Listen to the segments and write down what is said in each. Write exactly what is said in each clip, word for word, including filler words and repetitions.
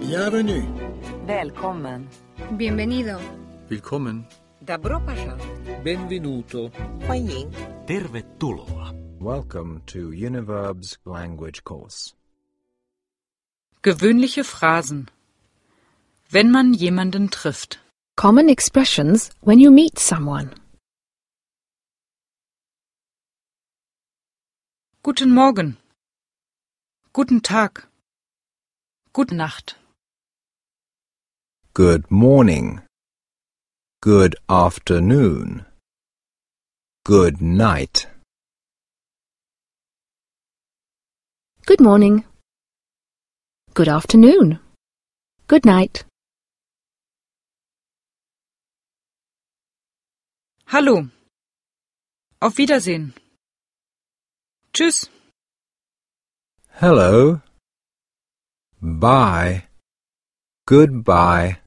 Bienvenue. Välkommen. Bienvenido. Willkommen. Добро пожаловать. Benvenuto. 欢迎. Tervetuloa. Welcome to Univerb's language course. Gewöhnliche Phrasen. Wenn man jemanden trifft. Common expressions when you meet someone. Guten Morgen. Guten Tag. Gute Nacht. Good morning. Good afternoon. Good night. Good morning. Good afternoon. Good night. Hallo. Auf Wiedersehen. Tschüss. Hello. Bye. Goodbye.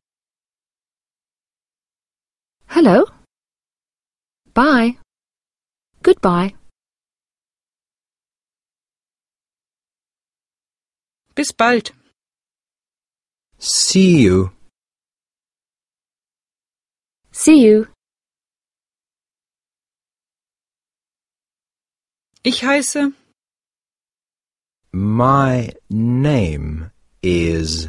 Hello. Bye. Goodbye. Bis bald. See you. See you. Ich heiße. My name is.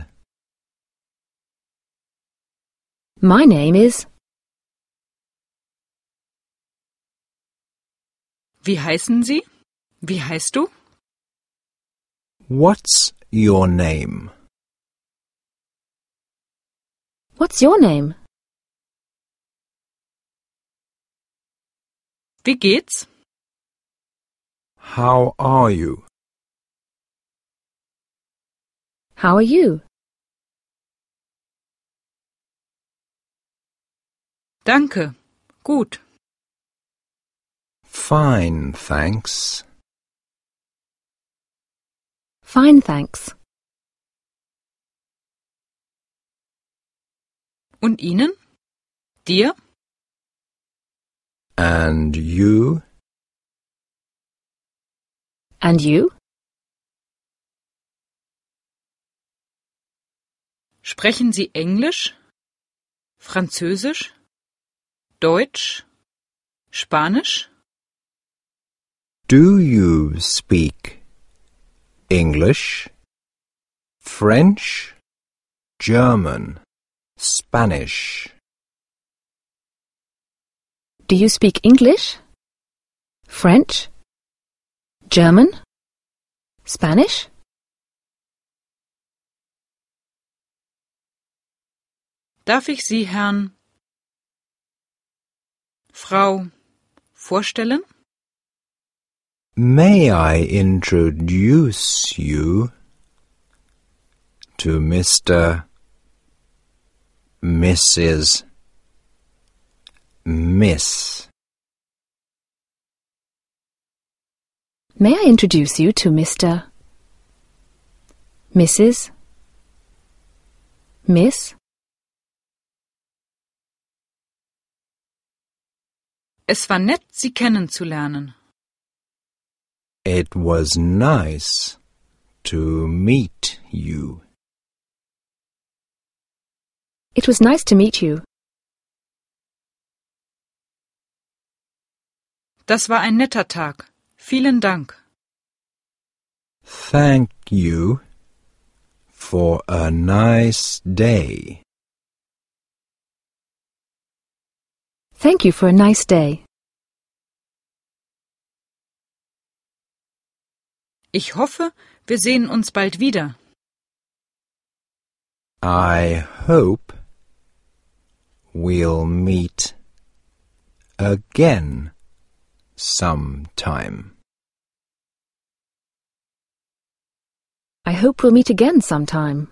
My name is. Wie heißen Sie? Wie heißt du? What's your name? What's your name? Wie geht's? How are you? How are you? Danke. Gut. Fine, thanks. Fine, thanks. Und Ihnen? Dir? And you? And you? Sprechen Sie Englisch? Französisch? Deutsch? Spanisch? Do you speak English, French, German, Spanish? Do you speak English? French? German? Spanish? Darf ich Sie, Herrn, Frau, vorstellen? May I introduce you to Mister Missus Miss? May I introduce you to Mister Missus Miss? Es war nett, Sie kennenzulernen. It was nice to meet you. It was nice to meet you. Das war ein netter Tag. Vielen Dank. Thank you for a nice day. Thank you for a nice day. Ich hoffe, wir sehen uns bald wieder. I hope we'll meet again sometime. I hope we'll meet again sometime.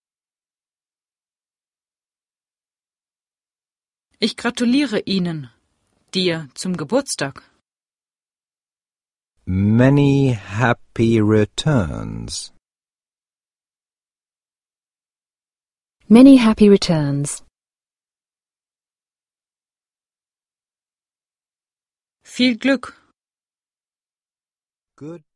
Ich gratuliere Ihnen, dir zum Geburtstag. Many happy returns. Many happy returns. Viel Glück. Good